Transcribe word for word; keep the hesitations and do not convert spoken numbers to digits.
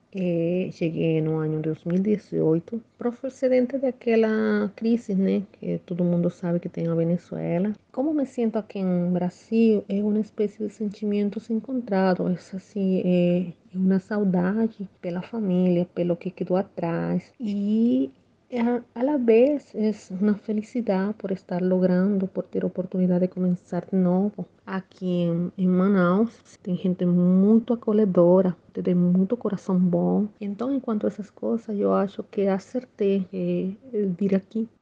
Eh, cheguei no ano dois mil e dezoito, procedente daquela crise, né, que todo mundo sabe que tem a Venezuela. Como me sinto aqui em Brasil é uma espécie de sentimentos encontrados, assim, é é uma saudade pela família, pelo que quedou atrás e a, a la vez é uma felicidade por estar logrando, por ter a oportunidade de começar de novo. Aqui em, em Manaus tem gente muito acolhedora, tem muito coração bom. Então, enquanto essas coisas, eu acho que acertei eh, vir aqui.